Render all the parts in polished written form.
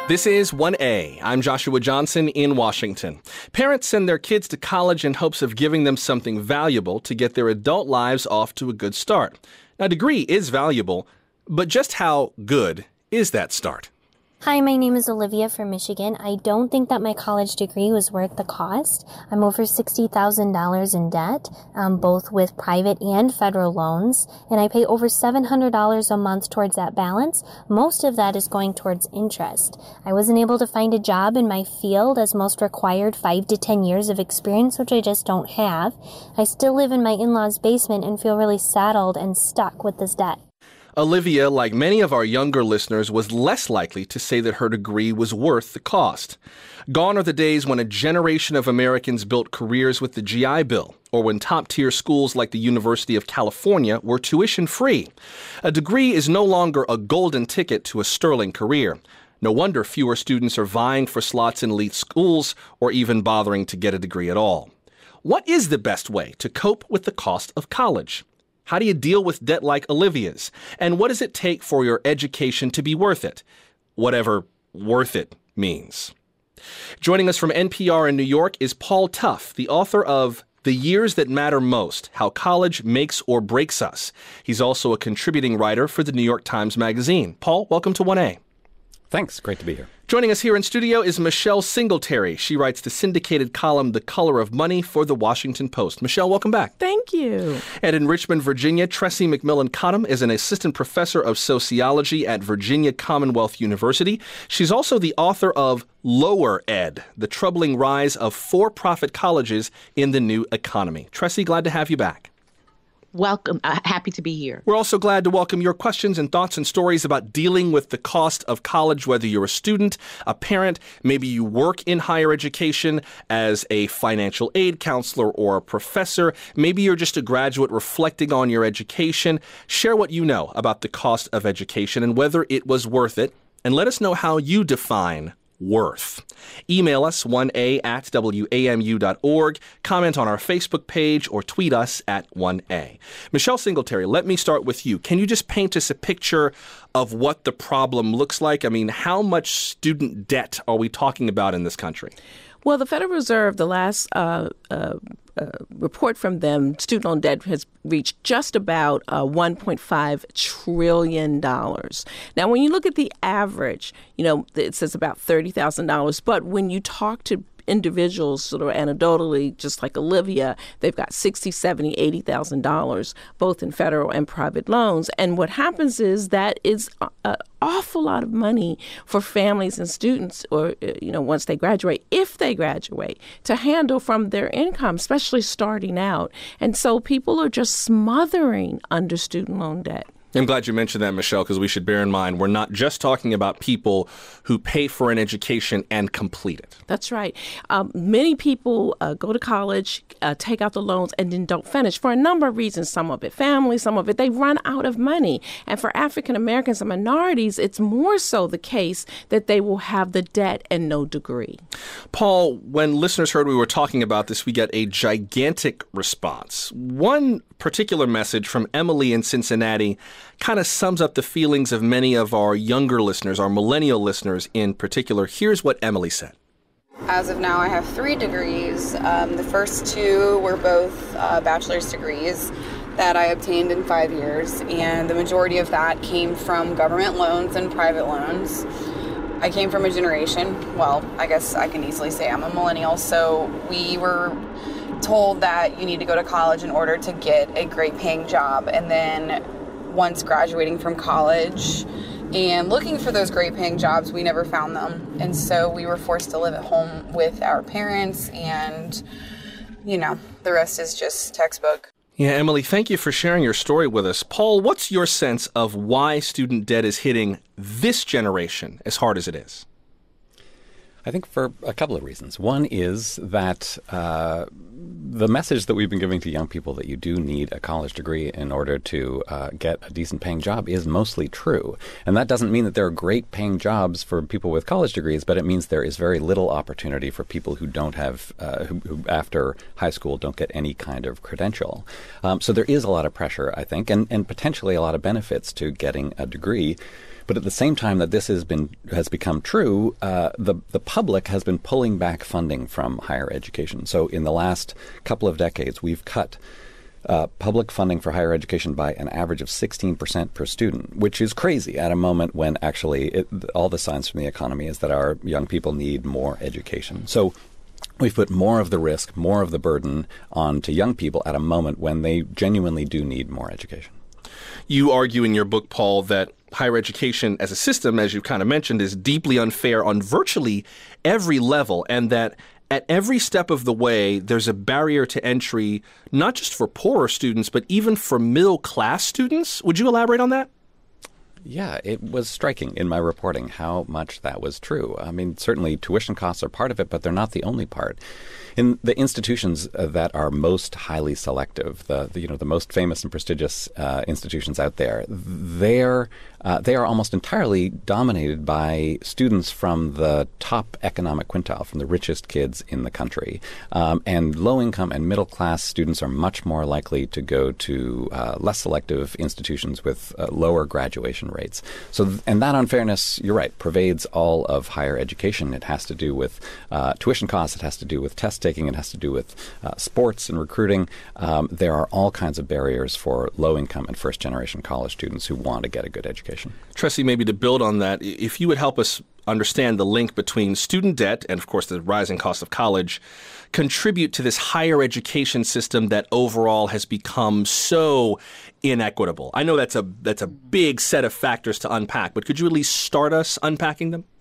This is 1A. I'm Joshua Johnson in Washington. Parents send their kids to college in hopes of giving them something valuable to get their adult lives off to a good start. Now, a degree is valuable, but just how good is that start? Hi, my name is Olivia from Michigan. I don't think that my college degree was worth the cost. I'm over $60,000 in debt, both with private and federal loans, and I pay over $700 a month towards that balance. Most of that is going towards interest. I wasn't able to find a job in my field as most required 5 to 10 years of experience, which I just don't have. I still live in my in-laws' basement and feel really saddled and stuck with this debt. Olivia, like many of our younger listeners, was less likely to say that her degree was worth the cost. Gone are the days when a generation of Americans built careers with the GI Bill, or when top-tier schools like the University of California were tuition-free. A degree is no longer a golden ticket to a sterling career. No wonder fewer students are vying for slots in elite schools or even bothering to get a degree at all. What is the best way to cope with the cost of college? How do you deal with debt like Olivia's? And what does it take for your education to be worth it? Whatever worth it means. Joining us from NPR in New York is Paul Tough, the author of The Years That Matter Most, How College Makes or Breaks Us. He's also a contributing writer for the New York Times Magazine. Paul, welcome to 1A. Thanks. Great to be here. Joining us here in studio is Michelle Singletary. She writes the syndicated column The Color of Money for The Washington Post. Michelle, welcome back. Thank you. And in Richmond, Virginia, Tressie McMillan Cottom is an assistant professor of sociology at Virginia Commonwealth University. She's also the author of Lower Ed, The Troubling Rise of For-Profit Colleges in the New Economy. Tressie, glad to have you back. Welcome. Happy to be here. We're also glad to welcome your questions and thoughts and stories about dealing with the cost of college, whether you're a student, a parent, maybe you work in higher education as a financial aid counselor or a professor. Maybe you're just a graduate reflecting on your education. Share what you know about the cost of education and whether it was worth it. And let us know how you define worth. Email us 1a@wamu.org, comment on our Facebook page, or tweet us at 1a. Michelle Singletary, let me start with you. Can you just paint us a picture of what the problem looks like? I mean, how much student debt are we talking about in this country? Well, the Federal Reserve, the last report from them, student loan debt has reached just about $1.5 trillion. Now, when you look at the average, it says about $30,000. But when you talk to individuals sort of anecdotally, just like Olivia, they've got $60,000, $70,000, $80,000, both in federal and private loans. And what happens is that is an awful lot of money for families and students, or, once they graduate, if they graduate, to handle from their income, especially starting out. And so people are just smothering under student loan debt. I'm glad you mentioned that, Michelle, because we should bear in mind we're not just talking about people who pay for an education and complete it. That's right. Many people go to college, take out the loans, and then don't finish for a number of reasons. Some of it family, some of it they run out of money. And for African Americans and minorities, it's more so the case that they will have the debt and no degree. Paul, when listeners heard we were talking about this, we get a gigantic response. One particular message from Emily in Cincinnati kind of sums up the feelings of many of our younger listeners, our millennial listeners in particular. Here's what Emily said. As of now, I have 3 degrees. The first 2 were both bachelor's degrees that I obtained in 5 years, and the majority of that came from government loans and private loans. I came from a generation, well, I guess I can easily say I'm a millennial, so we were told that you need to go to college in order to get a great paying job, and then once graduating from college and looking for those great paying jobs, we never found them. And so we were forced to live at home with our parents, and, the rest is just textbook. Yeah, Emily, thank you for sharing your story with us. Paul, what's your sense of why student debt is hitting this generation as hard as it is? I think for a couple of reasons. One is that the message that we've been giving to young people that you do need a college degree in order to get a decent paying job is mostly true. And that doesn't mean that there are great paying jobs for people with college degrees, but it means there is very little opportunity for people who don't have, who after high school don't get any kind of credential. So there is a lot of pressure, I think, and potentially a lot of benefits to getting a degree. But at the same time that this has become true, the public has been pulling back funding from higher education. So in the last couple of decades, we've cut public funding for higher education by an average of 16% per student, which is crazy at a moment when actually all the signs from the economy is that our young people need more education. So we've put more of the risk, more of the burden onto young people at a moment when they genuinely do need more education. You argue in your book, Paul, that higher education as a system, as you kind of mentioned, is deeply unfair on virtually every level, and that at every step of the way, there's a barrier to entry, not just for poorer students, but even for middle-class students. Would you elaborate on that? Yeah, it was striking in my reporting how much that was true. I mean, certainly tuition costs are part of it, but they're not the only part. In the institutions that are most highly selective, the most famous and prestigious institutions out there, they are almost entirely dominated by students from the top economic quintile, from the richest kids in the country. And low-income and middle-class students are much more likely to go to less selective institutions with lower graduation rates. And that unfairness, you're right, pervades all of higher education. It has to do with tuition costs. It has to do with test taking. It has to do with sports and recruiting. There are all kinds of barriers for low-income and first-generation college students who want to get a good education. Tressie, maybe to build on that, if you would help us understand the link between student debt and, of course, the rising cost of college contribute to this higher education system that overall has become so inequitable. I know that's a big set of factors to unpack, but could you at least start us unpacking them?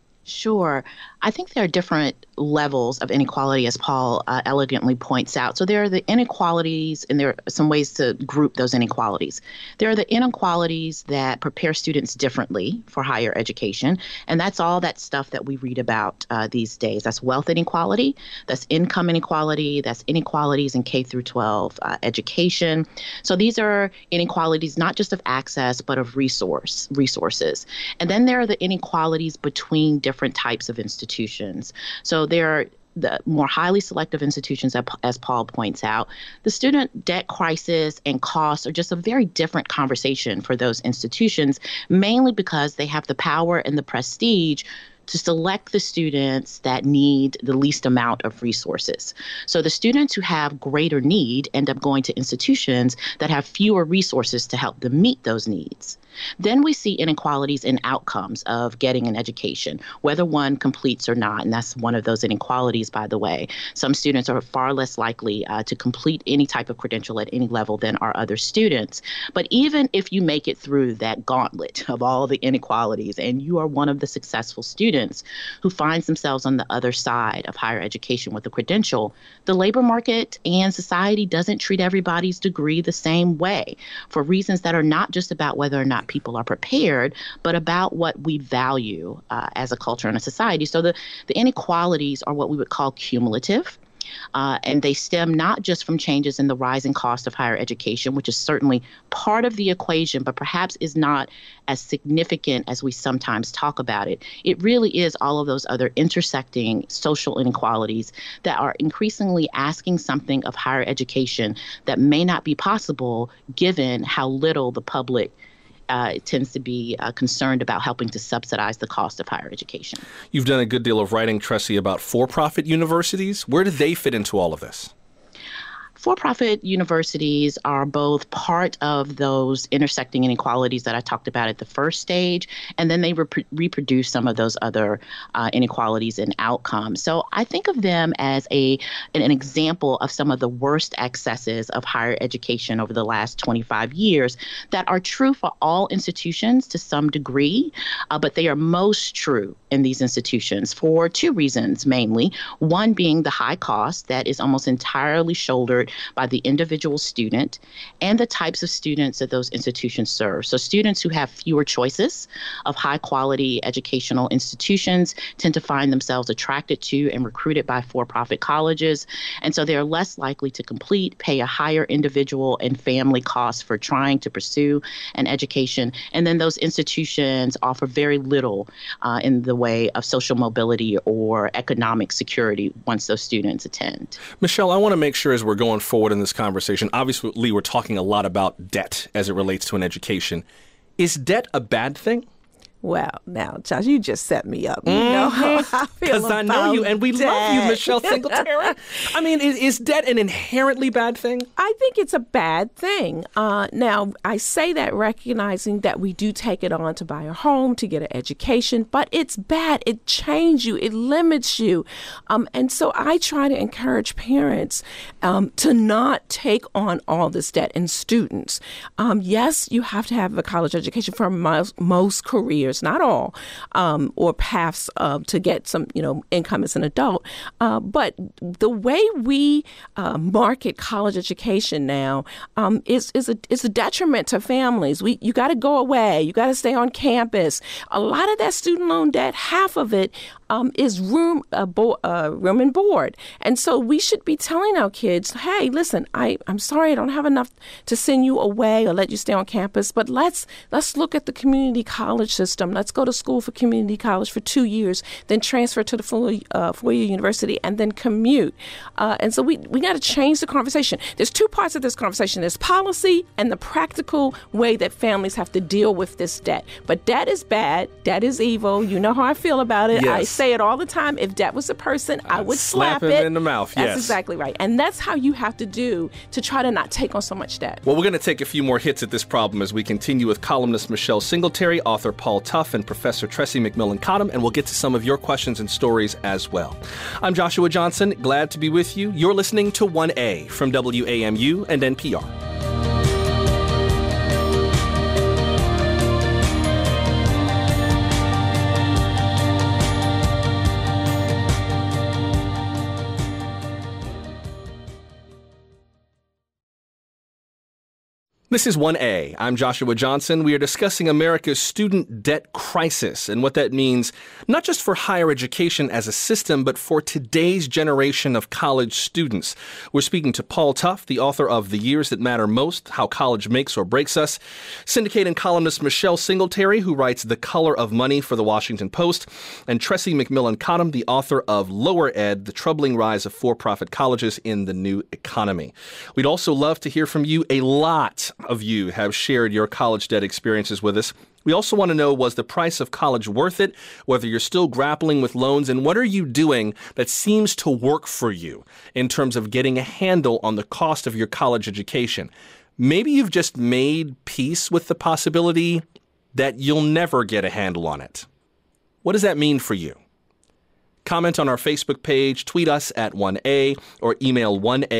Sure. I think there are different levels of inequality, as Paul elegantly points out. So there are the inequalities, and there are some ways to group those inequalities. There are the inequalities that prepare students differently for higher education, and that's all that stuff that we read about these days. That's wealth inequality, that's income inequality, that's inequalities in K through 12 education. So these are inequalities not just of access, but of resources. And then there are the inequalities between different types of institutions. So there are the more highly selective institutions, as Paul points out. The student debt crisis and costs are just a very different conversation for those institutions, mainly because they have the power and the prestige to select the students that need the least amount of resources. So the students who have greater need end up going to institutions that have fewer resources to help them meet those needs. Then we see inequalities in outcomes of getting an education, whether one completes or not. And that's one of those inequalities, by the way. Some students are far less likely to complete any type of credential at any level than are other students. But even if you make it through that gauntlet of all the inequalities and you are one of the successful students who finds themselves on the other side of higher education with a credential, the labor market and society doesn't treat everybody's degree the same way for reasons that are not just about whether or not people are prepared, but about what we value as a culture and a society. So the inequalities are what we would call cumulative. And they stem not just from changes in the rising cost of higher education, which is certainly part of the equation, but perhaps is not as significant as we sometimes talk about it. It really is all of those other intersecting social inequalities that are increasingly asking something of higher education that may not be possible given how little the public tends to be concerned about helping to subsidize the cost of higher education. You've done a good deal of writing, Tressie, about for-profit universities. Where do they fit into all of this? For-profit universities are both part of those intersecting inequalities that I talked about at the first stage, and then they reproduce some of those other inequalities and outcomes. So I think of them as an example of some of the worst excesses of higher education over the last 25 years that are true for all institutions to some degree, but they are most true in these institutions for two reasons mainly. One being the high cost that is almost entirely shouldered by the individual student and the types of students that those institutions serve. So students who have fewer choices of high quality educational institutions tend to find themselves attracted to and recruited by for-profit colleges. And so they're less likely to complete, pay a higher individual and family cost for trying to pursue an education. And then those institutions offer very little in the way of social mobility or economic security once those students attend. Michelle, I want to make sure as we're going forward in this conversation, obviously we're talking a lot about debt as it relates to an education. Is debt a bad thing? Well, now, Josh, you just set me up. You know how I feel Because I know you, and we love you, Michelle Singletary. I mean, is debt an inherently bad thing? I think it's a bad thing. Now, I say that recognizing that we do take it on to buy a home, to get an education, but it's bad. It chains you. It limits you. And so I try to encourage parents to not take on all this debt, and students. Yes, you have to have a college education for most careers. Not all, or paths to get some, income as an adult. But the way we market college education now is a detriment to families. You got to go away. You got to stay on campus. A lot of that student loan debt, half of it is room and board. And so we should be telling our kids, hey, listen, I'm sorry I don't have enough to send you away or let you stay on campus, but let's look at the community college system. Let's go to school for community college for 2 years, then transfer to the four-year university, and then commute. And so we got to change the conversation. There's two parts of this conversation. There's policy and the practical way that families have to deal with this debt. But debt is bad. Debt is evil. You know how I feel about it. Yes. I say it all the time. If debt was a person, I would slap him it in the mouth. That's yes. exactly right. And that's how you have to do to try to not take on so much debt. Well, we're going to take a few more hits at this problem as we continue with columnist Michelle Singletary, author Paul Tough, and Professor Tressie McMillan Cottom, and we'll get to some of your questions and stories as well. I'm Joshua Johnson. Glad to be with you. You're listening to 1A from WAMU and NPR. This is 1A. I'm Joshua Johnson. We are discussing America's student debt crisis and what that means, not just for higher education as a system, but for today's generation of college students. We're speaking to Paul Tough, the author of The Years That Matter Most, How College Makes or Breaks Us, syndicated columnist Michelle Singletary, who writes The Color of Money for The Washington Post, and Tressie McMillan Cottom, the author of Lower Ed, The Troubling Rise of For-Profit Colleges in the New Economy. We'd also love to hear from you. A lot of you have shared your college debt experiences with us. We also want to know, was the price of college worth it, whether you're still grappling with loans, and what are you doing that seems to work for you in terms of getting a handle on the cost of your college education? Maybe you've just made peace with the possibility that you'll never get a handle on it. What does that mean for you? Comment on our Facebook page, tweet us at 1A, or email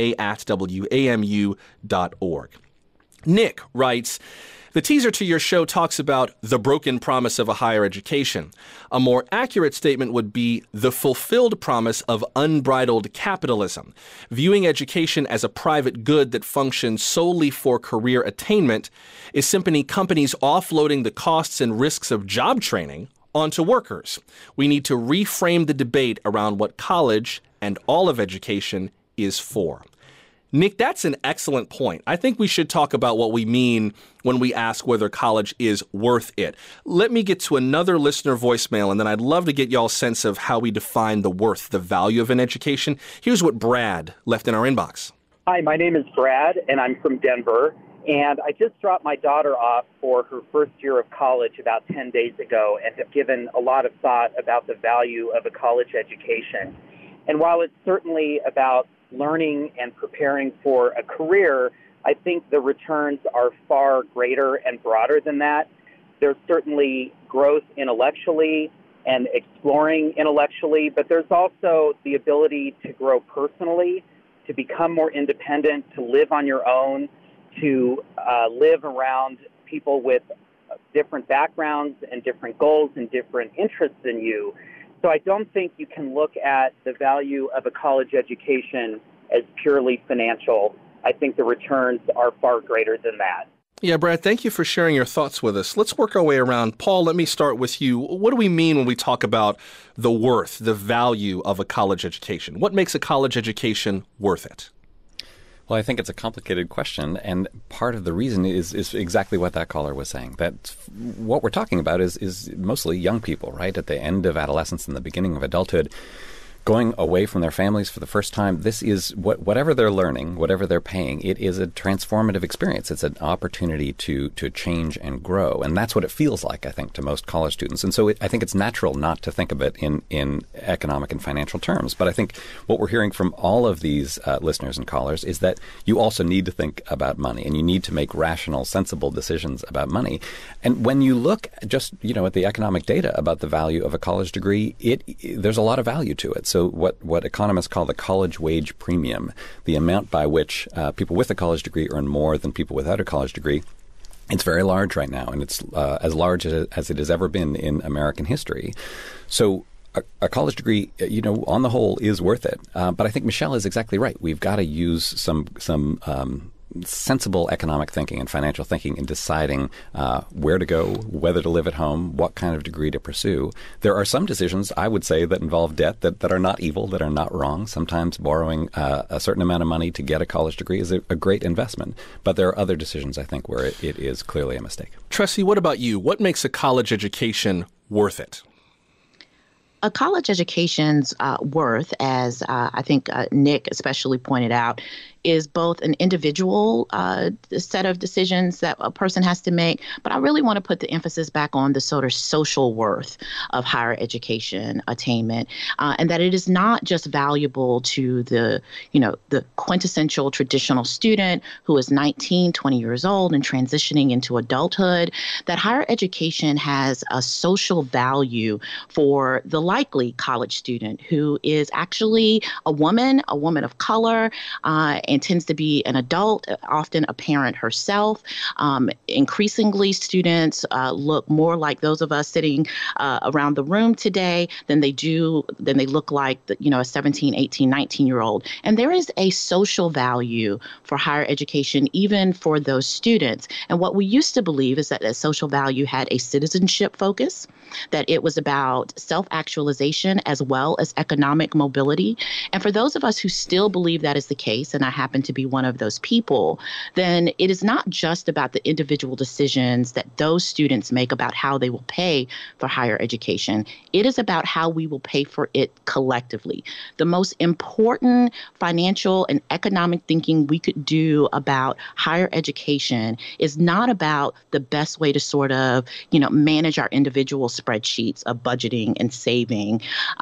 1A@WAMU.org. Nick writes, the teaser to your show talks about the broken promise of a higher education. A more accurate statement would be the fulfilled promise of unbridled capitalism. Viewing education as a private good that functions solely for career attainment is simply companies offloading the costs and risks of job training onto workers. We need to reframe the debate around what college and all of education is for. Nick, that's an excellent point. I think we should talk about what we mean when we ask whether college is worth it. Let me get to another listener voicemail, and then I'd love to get y'all's sense of how we define the worth, the value of an education. Here's what Brad left in our inbox. Hi, my name is Brad, and I'm from Denver. And I just dropped my daughter off for her first year of college about 10 days ago and have given a lot of thought about the value of a college education. And while it's certainly about learning and preparing for a career, I think the returns are far greater and broader than that. There's certainly growth intellectually and exploring intellectually, but there's also the ability to grow personally, to become more independent, to live on your own, to live around people with different backgrounds and different goals and different interests than you. So I don't think you can look at the value of a college education as purely financial. I think the returns are far greater than that. Yeah, Brad, thank you for sharing your thoughts with us. Let's work our way around. Paul, let me start with you. What do we mean when we talk about the worth, the value of a college education? What makes a college education worth it? Well, I think it's a complicated question, and part of the reason is exactly what that caller was saying, that what we're talking about is mostly young people, right, at the end of adolescence and the beginning of adulthood, going away from their families for the first time, this is whatever they're learning, whatever they're paying, it is a transformative experience. It's an opportunity to change and grow. And that's what it feels like, I think, to most college students. And so I think it's natural not to think of it in economic and financial terms. But I think what we're hearing from all of these listeners and callers is that you also need to think about money, and you need to make rational, sensible decisions about money. And when you look just, at the economic data about the value of a college degree, there's a lot of value to it. So what economists call the college wage premium, the amount by which people with a college degree earn more than people without a college degree, it's very large right now, and it's as large as it has ever been in American history. So a college degree, on the whole, is worth it. But I think Michelle is exactly right. We've got to use some sensible economic thinking and financial thinking in deciding where to go, whether to live at home, what kind of degree to pursue. There are some decisions, I would say, that involve debt that are not evil, that are not wrong. Sometimes borrowing a certain amount of money to get a college degree is a great investment. But there are other decisions, I think, where it is clearly a mistake. Tressie, what about you? What makes a college education worth it? A college education's worth, as I think Nick especially pointed out, is both an individual set of decisions that a person has to make, but I really want to put the emphasis back on the sort of social worth of higher education attainment, and that it is not just valuable to the quintessential traditional student who is 19, 20 years old and transitioning into adulthood, that higher education has a social value for the likely college student who is actually a woman of color, and tends to be an adult, often a parent herself. Increasingly, students look more like those of us sitting around the room today than they look like a 17, 18, 19-year-old. And there is a social value for higher education, even for those students. And what we used to believe is that social value had a citizenship focus, that it was about self-actualization as well as economic mobility. And for those of us who still believe that is the case, and I happen to be one of those people, then it is not just about the individual decisions that those students make about how they will pay for higher education. It is about how we will pay for it collectively. The most important financial and economic thinking we could do about higher education is not about the best way to sort of, manage our individual spreadsheets of budgeting and saving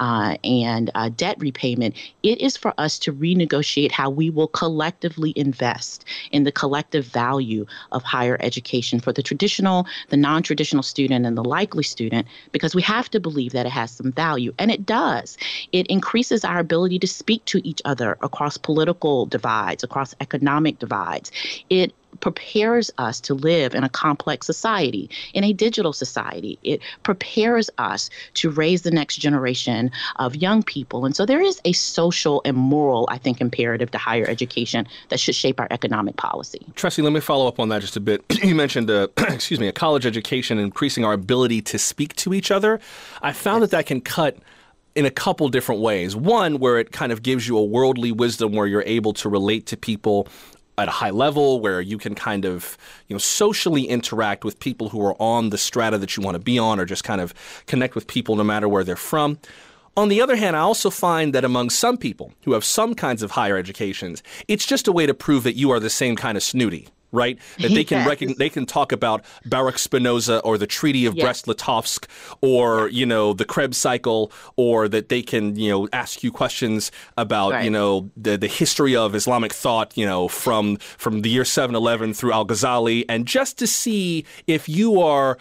and debt repayment. It is for us to renegotiate how we will collectively invest in the collective value of higher education for the traditional, the non-traditional student, and the likely student, because we have to believe that it has some value. And it does. It increases our ability to speak to each other across political divides, across economic divides. It prepares us to live in a complex society, in a digital society. It prepares us to raise the next generation of young people. And so there is a social and moral, I think, imperative to higher education that should shape our economic policy. Tressie, let me follow up on that just a bit. You mentioned, a college education increasing our ability to speak to each other. I found that can cut in a couple different ways. One, where it kind of gives you a worldly wisdom where you're able to relate to people at a high level, where you can kind of, socially interact with people who are on the strata that you want to be on, or just kind of connect with people no matter where they're from. On the other hand, I also find that among some people who have some kinds of higher educations, it's just a way to prove that you are the same kind of snooty. Right? That they can they can talk about Baruch Spinoza or the Treaty of Brest-Litovsk or, the Krebs cycle, or that they can, ask you questions about, the history of Islamic thought, from the year 711 through Al-Ghazali, and just to see if you are,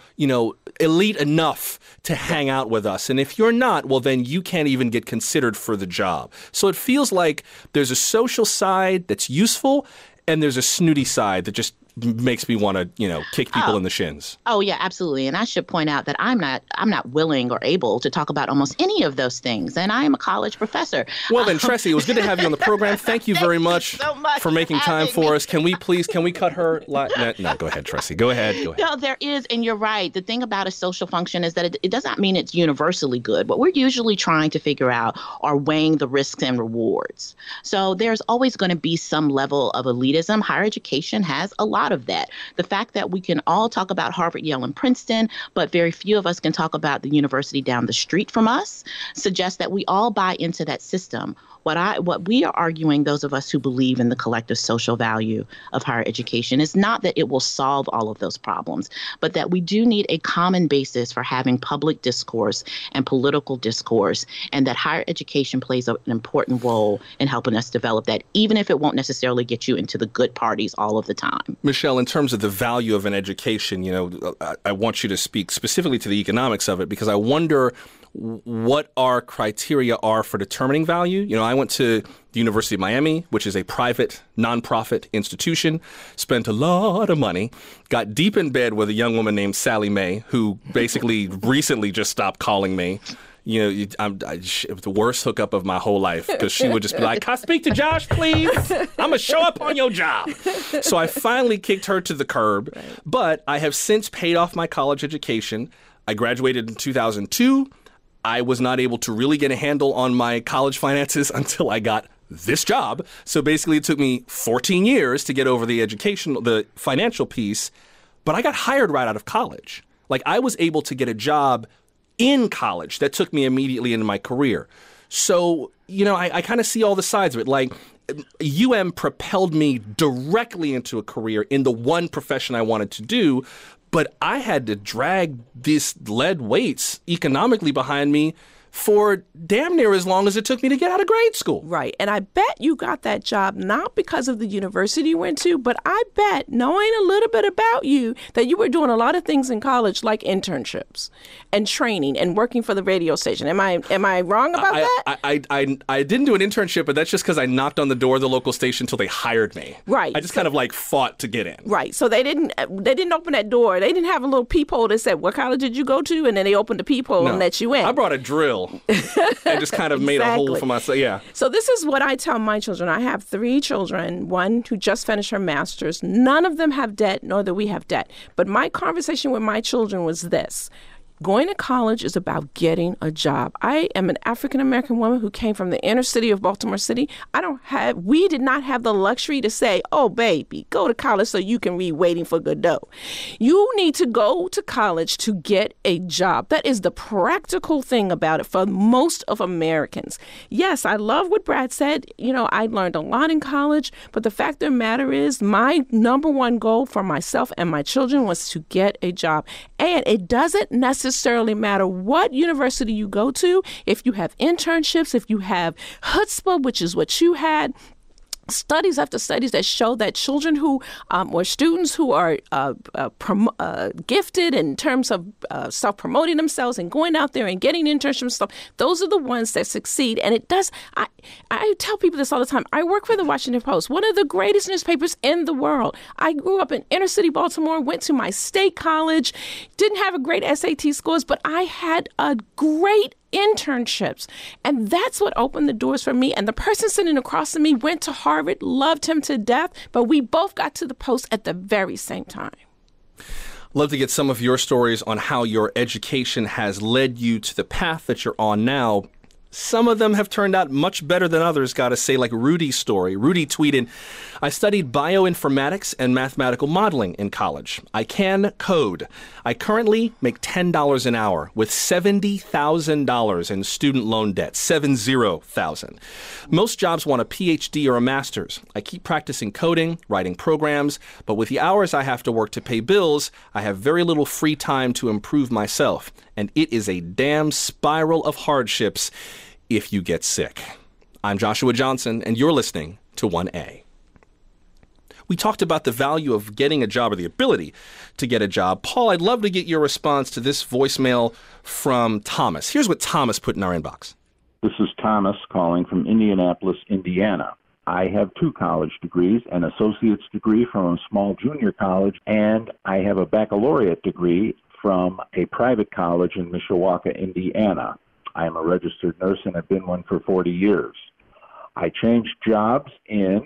elite enough to hang out with us. And if you're not, well, then you can't even get considered for the job. So it feels like there's a social side that's useful, and there's a snooty side that just makes me want to, kick people in the shins. Oh, yeah, absolutely. And I should point out that I'm not willing or able to talk about almost any of those things. And I am a college professor. Well, then, Tressie, it was good to have you on the program. Thank you very much, for making time for us. Can we cut her? No, go ahead, Tressie. Go ahead. No, there is. And you're right. The thing about a social function is that it does not mean it's universally good. What we're usually trying to figure out are weighing the risks and rewards. So there's always going to be some level of elitism. Higher education has a lot lot of that. The fact that we can all talk about Harvard, Yale, and Princeton, but very few of us can talk about the university down the street from us suggests that we all buy into that system. What we are arguing, those of us who believe in the collective social value of higher education, is not that it will solve all of those problems, but that we do need a common basis for having public discourse and political discourse, and that higher education plays an important role in helping us develop that, even if it won't necessarily get you into the good parties all of the time. Michelle, in terms of the value of an education, I want you to speak specifically to the economics of it, because I wonder what our criteria are for determining value. I went to the University of Miami, which is a private, nonprofit institution, spent a lot of money, got deep in bed with a young woman named Sally Mae, who basically recently just stopped calling me. It was the worst hookup of my whole life, because she would just be like, "Can I speak to Josh, please? I'm going to show up on your job." So I finally kicked her to the curb. Right. But I have since paid off my college education. I graduated in 2002. I was not able to really get a handle on my college finances until I got this job. So basically it took me 14 years to get over the financial piece, but I got hired right out of college. Like, I was able to get a job in college that took me immediately into my career. So, I kind of see all the sides of it. Like, UM propelled me directly into a career in the one profession I wanted to do, but I had to drag these lead weights economically behind me for damn near as long as it took me to get out of grade school. Right. And I bet you got that job not because of the university you went to, but I bet, knowing a little bit about you, that you were doing a lot of things in college, like internships and training and working for the radio station. Am I wrong about that? I didn't do an internship, but that's just because I knocked on the door of the local station until they hired me. Right. I just kind of fought to get in. Right. So they didn't open that door. They didn't have a little peephole that said, "What college did you go to?" And then they opened the peephole and let you in. I brought a drill. And just kind of made a hole for myself. Yeah. So this is what I tell my children. I have 3 children, one who just finished her master's. None of them have debt, nor do we have debt. But my conversation with my children was this: going to college is about getting a job. I am an African-American woman who came from the inner city of Baltimore City. We did not have the luxury to say, "Oh, baby, go to college so you can read Waiting for Godot." You need to go to college to get a job. That is the practical thing about it for most of Americans. Yes, I love what Brad said. I learned a lot in college, but the fact of the matter is my number one goal for myself and my children was to get a job. And it doesn't necessarily matter what university you go to. If you have internships, if you have chutzpah, which is what you had, studies after studies that show that children who or students who are gifted in terms of self-promoting themselves and going out there and getting internships and stuff, those are the ones that succeed. And it does. I tell people this all the time. I work for the Washington Post, one of the greatest newspapers in the world. I grew up in inner city Baltimore, went to my state college, didn't have a great SAT scores, but I had a great internships. And that's what opened the doors for me. And the person sitting across from me went to Harvard, loved him to death, but we both got to the Post at the very same time. Love to get some of your stories on how your education has led you to the path that you're on now. Some of them have turned out much better than others, gotta say, like Rudy's story. Rudy tweeted, "I studied bioinformatics and mathematical modeling in college. I can code. I currently make $10 an hour with $70,000 in student loan debt, 70,000. Most jobs want a PhD or a master's. I keep practicing coding, writing programs, but with the hours I have to work to pay bills, I have very little free time to improve myself. And it is a damn spiral of hardships if you get sick." I'm Joshua Johnson, and you're listening to 1A. We talked about the value of getting a job, or the ability to get a job. Paul, I'd love to get your response to this voicemail from Thomas. Here's what Thomas put in our inbox. This is Thomas calling from Indianapolis, Indiana. I have 2 college degrees, an associate's degree from a small junior college, and I have a baccalaureate degree from a private college in Mishawaka, Indiana. I am a registered nurse and have been one for 40 years. I changed jobs in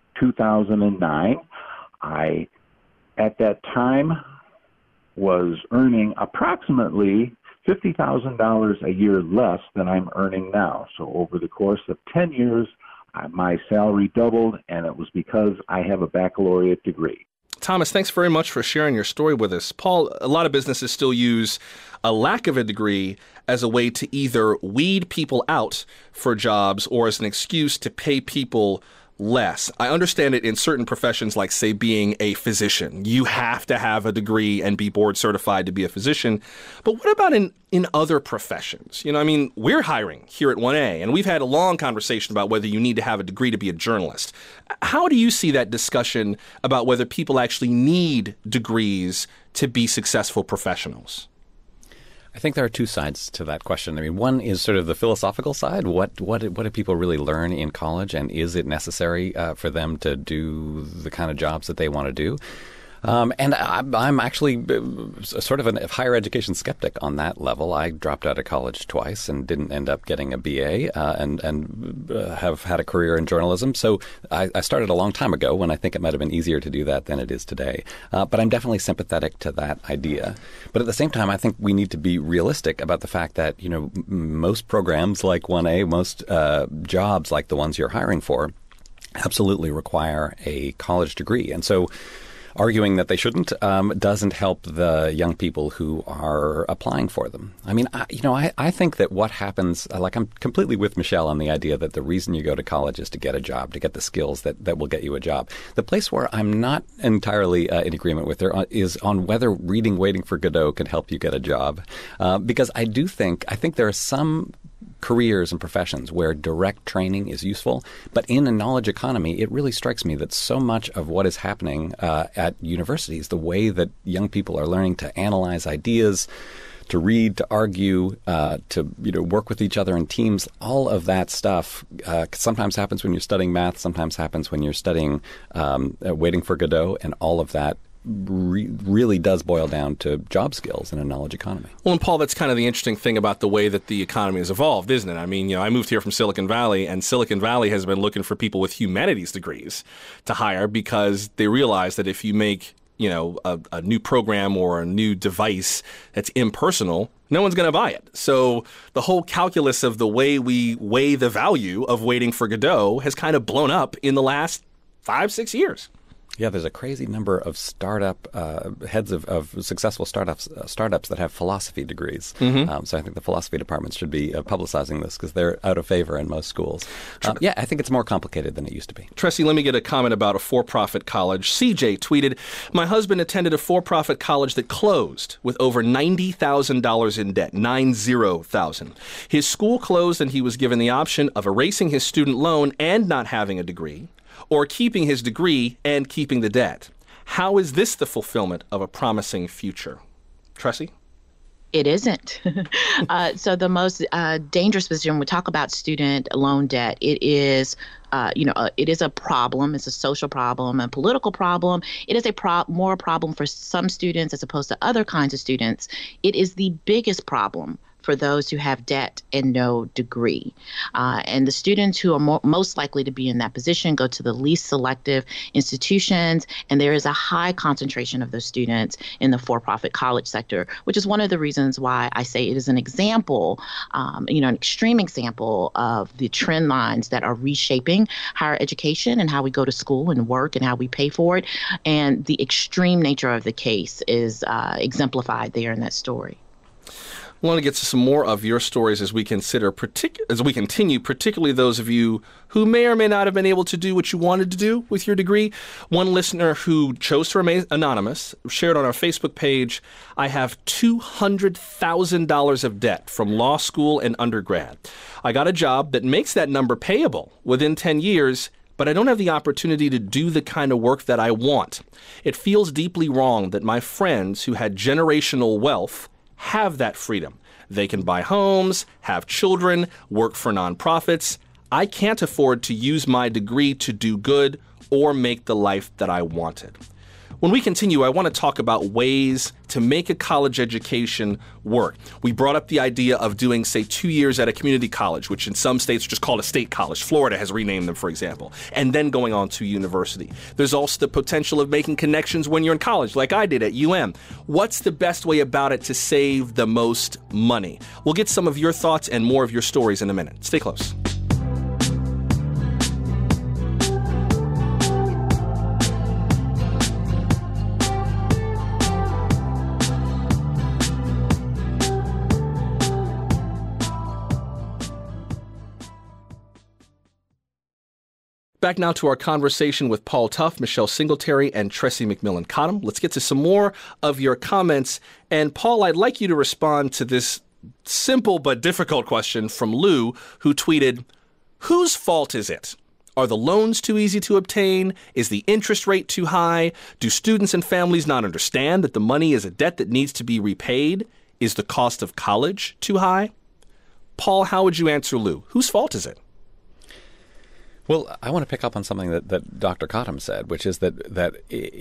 2009. I, at that time, was earning approximately $50,000 a year less than I'm earning now. So over the course of 10 years, my salary doubled, and it was because I have a baccalaureate degree. Thomas, thanks very much for sharing your story with us. Paul, a lot of businesses still use a lack of a degree as a way to either weed people out for jobs or as an excuse to pay people less. I understand it in certain professions, like, say, being a physician. You have to have a degree and be board certified to be a physician. But what about in other professions? We're hiring here at 1A, and we've had a long conversation about whether you need to have a degree to be a journalist. How do you see that discussion about whether people actually need degrees to be successful professionals? I think there are two sides to that question. One is sort of the philosophical side. What do people really learn in college, and is it necessary for them to do the kind of jobs that they want to do? And I'm actually sort of a higher education skeptic on that level. I dropped out of college twice and didn't end up getting a BA and have had a career in journalism. So I started a long time ago when I think it might have been easier to do that than it is today. But I'm definitely sympathetic to that idea. But at the same time, I think we need to be realistic about the fact that, most programs like 1A, most jobs like the ones you're hiring for, absolutely require a college degree. And so arguing that they shouldn't doesn't help the young people who are applying for them. I think that what happens, I'm completely with Michelle on the idea that the reason you go to college is to get a job, to get the skills that will get you a job. The place where I'm not entirely in agreement with her is on whether reading Waiting for Godot could help you get a job. Because I think there are some careers and professions where direct training is useful. But in a knowledge economy, it really strikes me that so much of what is happening at universities, the way that young people are learning to analyze ideas, to read, to argue, to work with each other in teams, all of that stuff sometimes happens when you're studying math, sometimes happens when you're studying Waiting for Godot, and all of that really does boil down to job skills in a knowledge economy. Well, and Paul, that's kind of the interesting thing about the way that the economy has evolved, isn't it? I moved here from Silicon Valley, and Silicon Valley has been looking for people with humanities degrees to hire because they realize that if you make a new program or a new device that's impersonal, no one's going to buy it. So the whole calculus of the way we weigh the value of Waiting for Godot has kind of blown up in the last 5-6 years. Yeah, there's a crazy number of startup heads of successful startups that have philosophy degrees. Mm-hmm. So I think the philosophy departments should be publicizing this because they're out of favor in most schools. I think it's more complicated than it used to be. Tressie, let me get a comment about a for-profit college. CJ tweeted, "My husband attended a for-profit college that closed with over $90,000 in debt, 90,000. His school closed and he was given the option of erasing his student loan and not having a degree, or keeping his degree and keeping the debt. How is this the fulfillment of a promising future?" Tressie? It isn't. So the most dangerous position when we talk about student loan debt, it is it is a problem. It's a social problem, a political problem. It is more problem for some students as opposed to other kinds of students. It is the biggest problem for those who have debt and no degree. And the students who are most likely to be in that position go to the least selective institutions, and there is a high concentration of those students in the for-profit college sector, which is one of the reasons why I say it is an example, an extreme example of the trend lines that are reshaping higher education and how we go to school and work and how we pay for it. And the extreme nature of the case is exemplified there in that story. I want to get to some more of your stories as we continue, particularly those of you who may or may not have been able to do what you wanted to do with your degree. One listener who chose to remain anonymous shared on our Facebook page, "I have $200,000 of debt from law school and undergrad. I got a job that makes that number payable within 10 years, but I don't have the opportunity to do the kind of work that I want. It feels deeply wrong that my friends who had generational wealth have that freedom. They can buy homes, have children, work for nonprofits. I can't afford to use my degree to do good or make the life that I wanted." When we continue, I want to talk about ways to make a college education work. We brought up the idea of doing, say, 2 years at a community college, which in some states are just called a state college. Florida has renamed them, for example, and then going on to university. There's also the potential of making connections when you're in college, like I did at UM. What's the best way about it to save the most money? We'll get some of your thoughts and more of your stories in a minute. Stay close. Back now to our conversation with Paul Tough, Michelle Singletary, and Tressie McMillan Cottom. Let's get to some more of your comments. And Paul, I'd like you to respond to this simple but difficult question from Lou, who tweeted, whose fault is it? Are the loans too easy to obtain? Is the interest rate too high? Do students and families not understand that the money is a debt that needs to be repaid? Is the cost of college too high? Paul, how would you answer Lou? Whose fault is it? Well, I want to pick up on something that Dr. Cottom said, which is that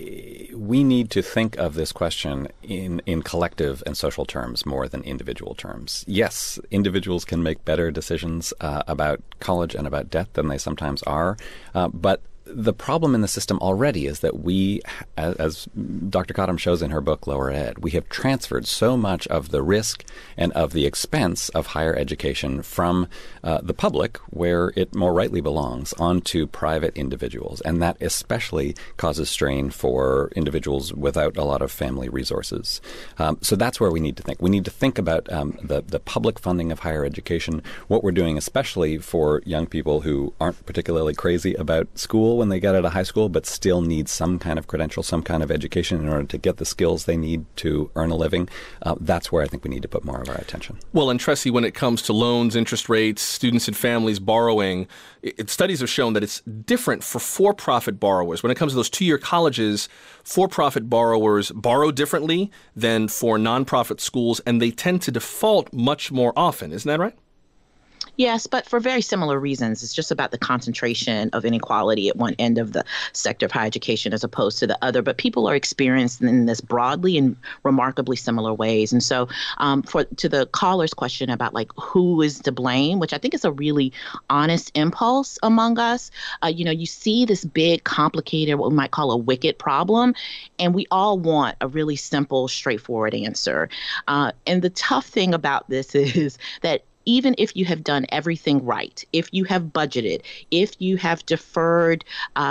we need to think of this question in collective and social terms more than individual terms. Yes, individuals can make better decisions about college and about debt than they sometimes are, but the problem in the system already is that we, as Dr. Cottom shows in her book, Lower Ed, we have transferred so much of the risk and of the expense of higher education from the public, where it more rightly belongs, onto private individuals. And that especially causes strain for individuals without a lot of family resources. So that's where we need to think. We need to think about the public funding of higher education, what we're doing especially for young people who aren't particularly crazy about school when they get out of high school, but still need some kind of credential, some kind of education in order to get the skills they need to earn a living. That's where I think we need to put more of our attention. Well, and Tressie, when it comes to loans, interest rates, students and families borrowing, studies have shown that it's different for for-profit borrowers. When it comes to those two-year colleges, for-profit borrowers borrow differently than for nonprofit schools, and they tend to default much more often. Isn't that right? Yes, but for very similar reasons. It's just about the concentration of inequality at one end of the sector of higher education as opposed to the other. But people are experiencing this broadly in remarkably similar ways. And so to the caller's question about like who is to blame, which I think is a really honest impulse among us, you see this big, complicated, what we might call a wicked problem, and we all want a really simple, straightforward answer. And the tough thing about this is that even if you have done everything right, if you have budgeted, if you have deferred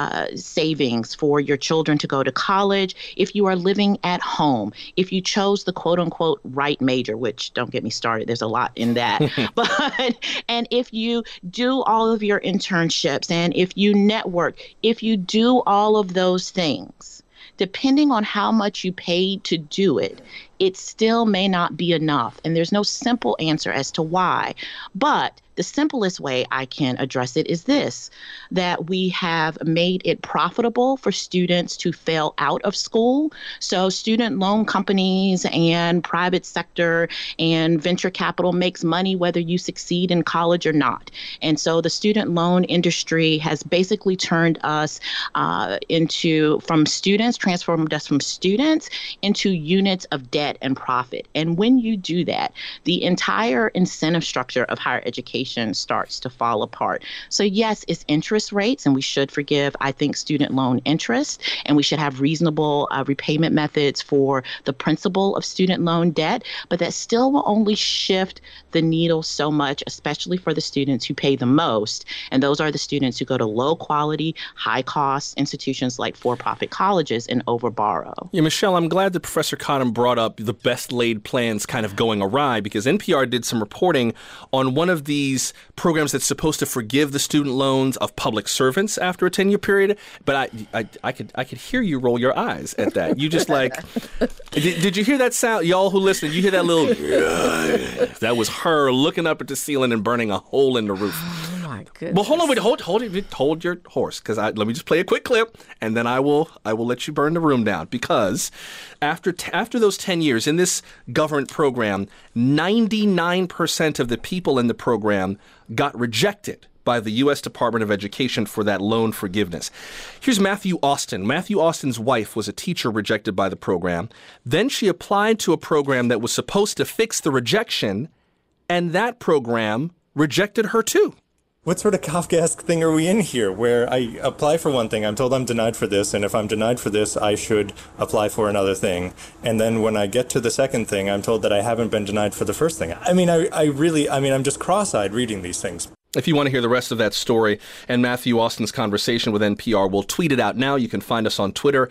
savings for your children to go to college, if you are living at home, if you chose the quote unquote right major, which don't get me started, there's a lot in that, and if you do all of your internships and if you network, if you do all of those things, depending on how much you paid to do it, it still may not be enough. And there's no simple answer as to why. But the simplest way I can address it is this, that we have made it profitable for students to fail out of school. So student loan companies and private sector and venture capital makes money whether you succeed in college or not. And so the student loan industry has basically turned us transformed us from students into units of debt and profit. And when you do that, the entire incentive structure of higher education starts to fall apart. So yes, it's interest rates, and we should forgive, I think, student loan interest, and we should have reasonable repayment methods for the principal of student loan debt, but that still will only shift the needle so much, especially for the students who pay the most, and those are the students who go to low quality, high cost institutions like for-profit colleges and overborrow. Yeah, Michelle, I'm glad that Professor Cottom brought up the best laid plans kind of going awry, because NPR did some reporting on one of these programs that's supposed to forgive the student loans of public servants after a 10-year period. But I could hear you roll your eyes at that. You just like, did you hear that sound? Y'all who listen, you hear that little, that was her looking up at the ceiling and burning a hole in the roof. Oh my goodness. Well, hold on, hold your horse, because let me just play a quick clip, and then I will let you burn the room down. Because after those 10 years in this government program, 99% of the people in the program got rejected by the U.S. Department of Education for that loan forgiveness. Here's Matthew Austin. Matthew Austin's wife was a teacher rejected by the program. Then she applied to a program that was supposed to fix the rejection, and that program rejected her too. What sort of Kafkaesque thing are we in here, where I apply for one thing, I'm told I'm denied for this, and if I'm denied for this, I should apply for another thing. And then when I get to the second thing, I'm told that I haven't been denied for the first thing. I mean, I'm just cross-eyed reading these things. If you want to hear the rest of that story and Matthew Austin's conversation with NPR, we'll tweet it out now. You can find us on Twitter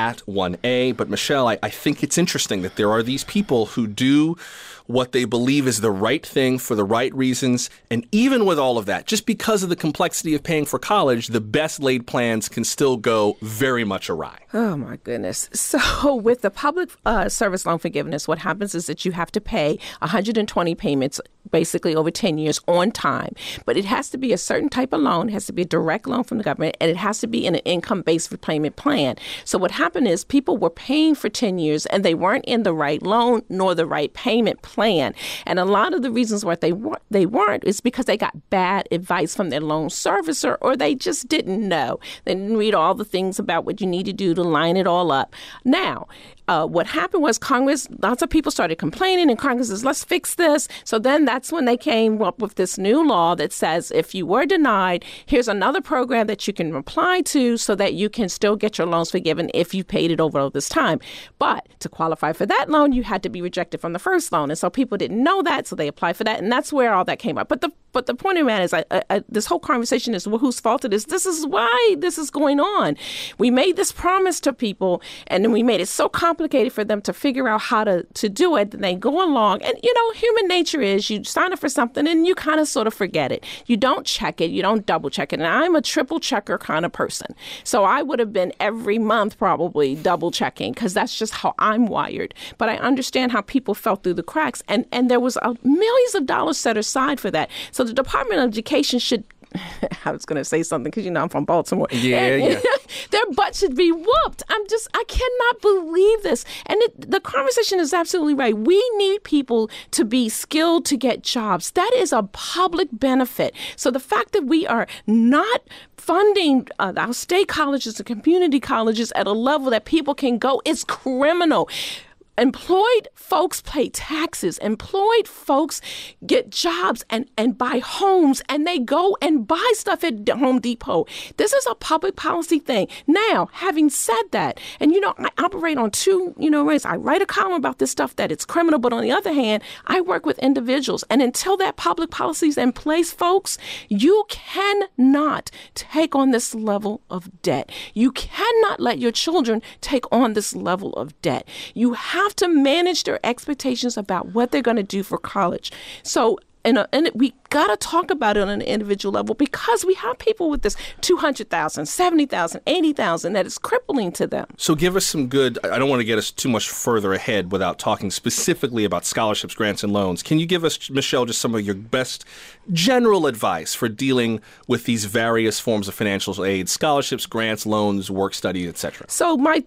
@1A. But Michelle, I think it's interesting that there are these people who do what they believe is the right thing for the right reasons. And even with all of that, just because of the complexity of paying for college, the best laid plans can still go very much awry. Oh, my goodness. So with the public service loan forgiveness, what happens is that you have to pay 120 payments basically over 10 years on time. But it has to be a certain type of loan. It has to be a direct loan from the government, and it has to be in an income-based repayment plan. So what happened is people were paying for 10 years, and they weren't in the right loan nor the right payment plan. And a lot of the reasons why they weren't is because they got bad advice from their loan servicer, or they just didn't know. They didn't read all the things about what you need to do to line it all up. Now, what happened was Congress, lots of people started complaining, and Congress says, let's fix this. So then that's when they came up with this new law that says if you were denied, here's another program that you can apply to so that you can still get your loans forgiven if you paid it over all this time. But to qualify for that loan, you had to be rejected from the first loan. And so people didn't know that, so they applied for that. And that's where all that came up. But the point of that is this whole conversation is, well, whose fault it is. This is why this is going on. We made this promise to people, and then we made it so complicated for them to figure out how to do it. And they go along. And, human nature is you sign up for something and you kind of sort of forget it. You don't check it. You don't double check it. And I'm a triple checker kind of person. So I would have been every month probably double checking because that's just how I'm wired. But I understand how people fell through the cracks. And there was millions of dollars set aside for that. So the Department of Education should, I was going to say something because, I'm from Baltimore. Yeah. Their butt should be whooped. I cannot believe this. And the conversation is absolutely right. We need people to be skilled to get jobs. That is a public benefit. So the fact that we are not funding our state colleges and community colleges at a level that people can go is criminal. Employed folks pay taxes. Employed folks get jobs and buy homes, and they go and buy stuff at Home Depot. This is a public policy thing. Now, having said that, and I operate on two, ways. I write a column about this stuff that it's criminal, but on the other hand, I work with individuals. And until that public policy is in place, folks, you cannot take on this level of debt. You cannot let your children take on this level of debt. You have to manage their expectations about what they're going to do for college. So, and we got to talk about it on an individual level because we have people with this $200,000, $70,000, $80,000 that is crippling to them. So give us some good, I don't want to get us too much further ahead without talking specifically about scholarships, grants, and loans. Can you give us, Michelle, just some of your best general advice for dealing with these various forms of financial aid, scholarships, grants, loans, work study, etc.? So my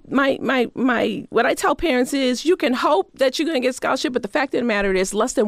what I tell parents is you can hope that you're going to get a scholarship, but the fact of the matter is less than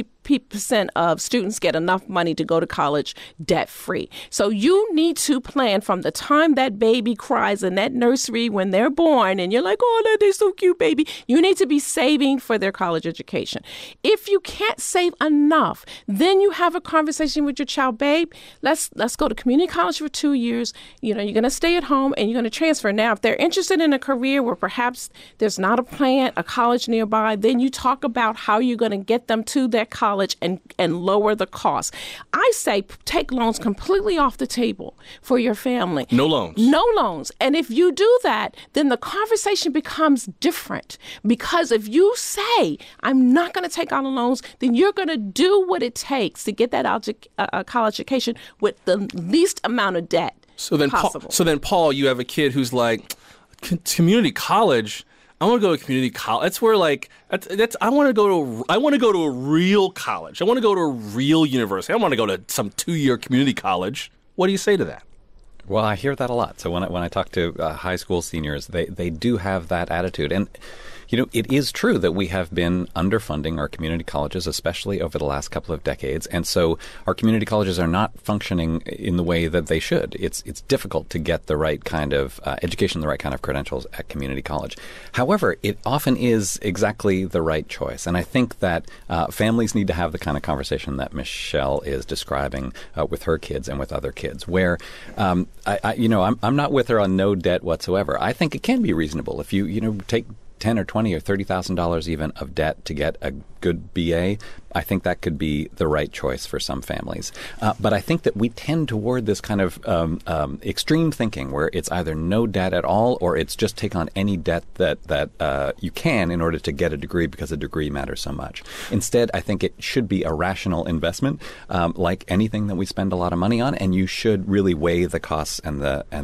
1% of students get enough money to go to college debt-free. So you need to plan from the time that baby cries in that nursery when they're born, and you're like, oh, they're so cute, baby. You need to be saving for their college education. If you can't save enough, then you have a conversation with your child, babe, let's go to community college for 2 years. You're going to stay at home and you're going to transfer. Now, if they're interested in a career where perhaps there's not a college nearby, then you talk about how you're going to get them to that college and lower the cost. I say take loans completely off the table for your family. No loans. No loans. And if you do that, then the conversation becomes different. Because if you say, I'm not going to take out loans, then you're going to do what it takes to get that college education with the least amount of debt possible. Paul, you have a kid who's like, community college? I want to go to community college. That's where I want to go to a real college. I want to go to a real university. I don't want to go to some 2-year community college. What do you say to that? Well, I hear that a lot. So when I talk to high school seniors, they do have that attitude. And it is true that we have been underfunding our community colleges, especially over the last couple of decades. And so our community colleges are not functioning in the way that they should. It's difficult to get the right kind of education, the right kind of credentials at community college. However, it often is exactly the right choice. And I think that families need to have the kind of conversation that Michelle is describing with her kids and with other kids, where I'm not with her on no debt whatsoever. I think it can be reasonable if you take $10,000 or $20,000 or $30,000 even of debt to get a good BA. I think that could be the right choice for some families. But I think that we tend toward this kind of extreme thinking where it's either no debt at all or it's just take on any debt that you can in order to get a degree because a degree matters so much. Instead, I think it should be a rational investment, like anything that we spend a lot of money on, and you should really weigh the costs and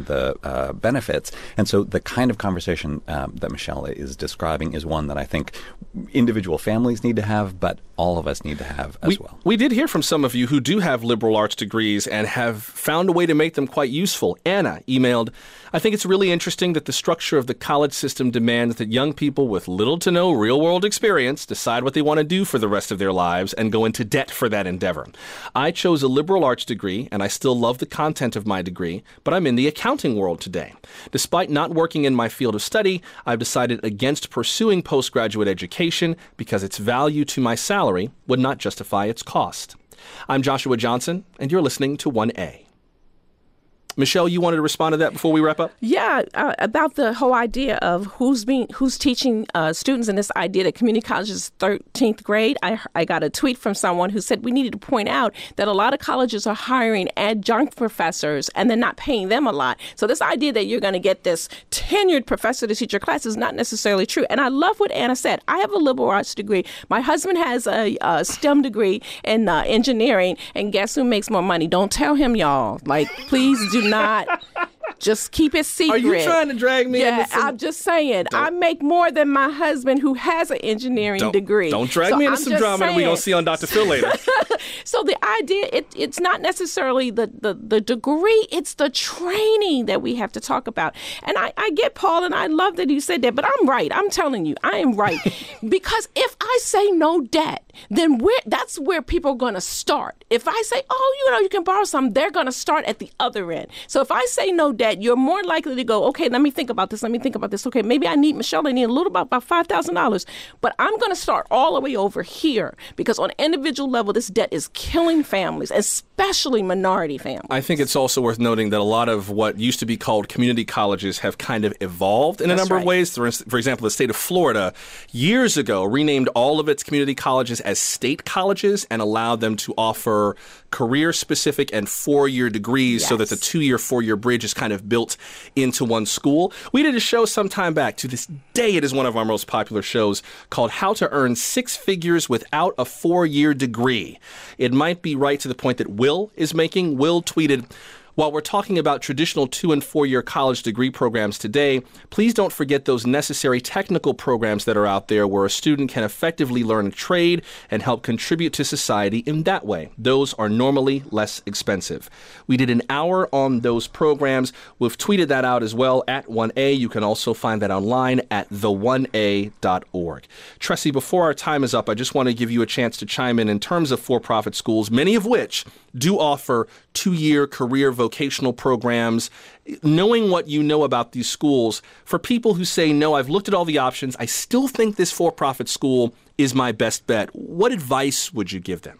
the benefits. And so the kind of conversation that Michelle is describing is one that I think individual families need to have, but all of us need to have as well. We did hear from some of you who do have liberal arts degrees and have found a way to make them quite useful. Anna emailed, I think it's really interesting that the structure of the college system demands that young people with little to no real-world experience decide what they want to do for the rest of their lives and go into debt for that endeavor. I chose a liberal arts degree, and I still love the content of my degree, but I'm in the accounting world today. Despite not working in my field of study, I've decided against pursuing postgraduate education because its value to my salary would not justify its cost. I'm Joshua Johnson, and you're listening to 1A. Michelle, you wanted to respond to that before we wrap up? Yeah, about the whole idea of who's teaching students, and this idea that community college is 13th grade. I got a tweet from someone who said we needed to point out that a lot of colleges are hiring adjunct professors and they're not paying them a lot. So this idea that you're going to get this tenured professor to teach your class is not necessarily true. And I love what Anna said. I have a liberal arts degree. My husband has a STEM degree in engineering, and guess who makes more money? Don't tell him, y'all. Like, please do not. Just keep it secret. Are you trying to drag me into some... I'm just saying. I make more than my husband who has an engineering degree. Don't drag me into some drama that we're going to see on Dr. Phil later. So the idea, it's not necessarily the degree, it's the training that we have to talk about. And I get Paul, and I love that you said that, but I'm right. I'm telling you, I am right. Because if I say no debt, then that's where people are going to start. If I say, you can borrow some, they're going to start at the other end. So if I say no debt, you're more likely to go, okay, let me think about this. Okay, maybe I need a little about $5,000, but I'm going to start all the way over here because on an individual level, this debt is killing families, especially minority families. I think it's also worth noting that a lot of what used to be called community colleges have kind of evolved in a number of ways. For example, the state of Florida years ago renamed all of its community colleges as state colleges and allowed them to offer career-specific and 4-year degrees so that the 2-year, 4-year bridge is kind of built into one school. We did a show some time back. To this day, it is one of our most popular shows called How to Earn 6 Figures Without a 4-Year Degree. It might be right to the point that Will is making. Will tweeted, while we're talking about traditional 2- and 4-year college degree programs today, please don't forget those necessary technical programs that are out there where a student can effectively learn a trade and help contribute to society in that way. Those are normally less expensive. We did an hour on those programs. We've tweeted that out as well at 1A. You can also find that online at the1a.org. Tressie, before our time is up, I just want to give you a chance to chime in terms of for-profit schools, many of which do offer 2-year career vocational programs. Knowing what you know about these schools, for people who say, no, I've looked at all the options, I still think this for-profit school is my best bet, what advice would you give them?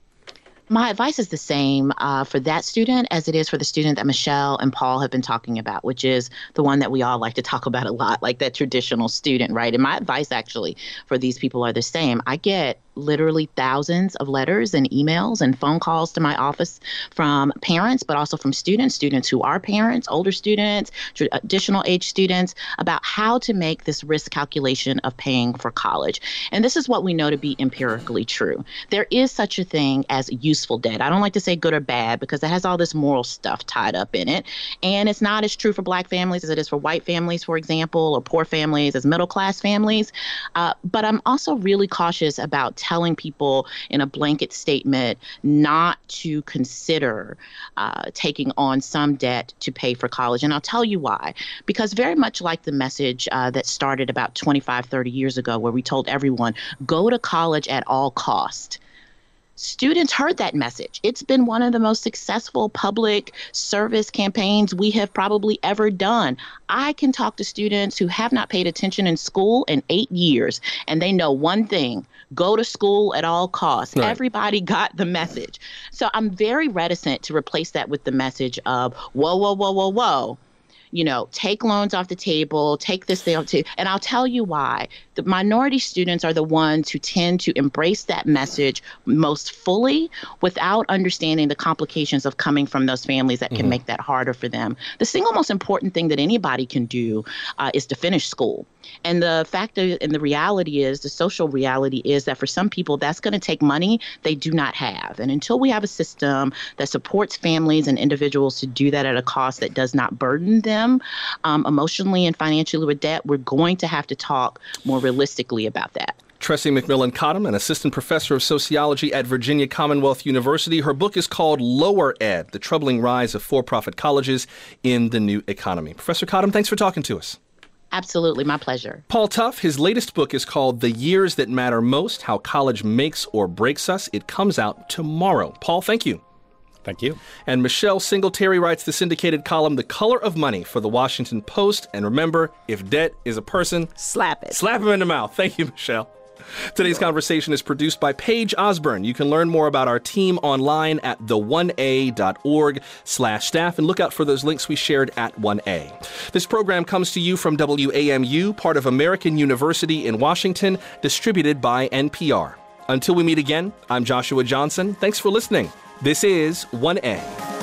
My advice is the same for that student as it is for the student that Michelle and Paul have been talking about, which is the one that we all like to talk about a lot, like that traditional student, right? And my advice actually for these people are the same. I get literally thousands of letters and emails and phone calls to my office from parents, but also from students who are parents, older students, additional age students, about how to make this risk calculation of paying for college. And this is what we know to be empirically true. There is such a thing as useful debt. I don't like to say good or bad because it has all this moral stuff tied up in it. And it's not as true for Black families as it is for white families, for example, or poor families as middle class families. But I'm also really cautious about telling people in a blanket statement not to consider taking on some debt to pay for college. And I'll tell you why. Because very much like the message that started about 25, 30 years ago, where we told everyone, go to college at all cost. Students heard that message. It's been one of the most successful public service campaigns we have probably ever done. I can talk to students who have not paid attention in school in 8 years, and they know one thing: go to school at all costs. Right. Everybody got the message. So I'm very reticent to replace that with the message of, whoa, whoa, whoa, whoa, whoa. take loans off the table, take this thing off the table. And I'll tell you why. The minority students are the ones who tend to embrace that message most fully without understanding the complications of coming from those families that can make that harder for them. The single most important thing that anybody can do is to finish school. And the fact and the reality is, the social reality is that for some people, that's going to take money they do not have. And until we have a system that supports families and individuals to do that at a cost that does not burden them emotionally and financially with debt, we're going to have to talk more realistically about that. Tressie McMillan Cottom, an assistant professor of sociology at Virginia Commonwealth University. Her book is called Lower Ed, The Troubling Rise of For-Profit Colleges in the New Economy. Professor Cottom, thanks for talking to us. Absolutely. My pleasure. Paul Tough, his latest book is called The Years That Matter Most, How College Makes or Breaks Us. It comes out tomorrow. Paul, thank you. Thank you. And Michelle Singletary writes the syndicated column, The Color of Money, for The Washington Post. And remember, if debt is a person, slap it. Slap him in the mouth. Thank you, Michelle. Today's conversation is produced by Paige Osborne. You can learn more about our team online at the1a.org/staff and look out for those links we shared at 1A. This program comes to you from WAMU, part of American University in Washington, distributed by NPR. Until we meet again, I'm Joshua Johnson. Thanks for listening. This is 1A.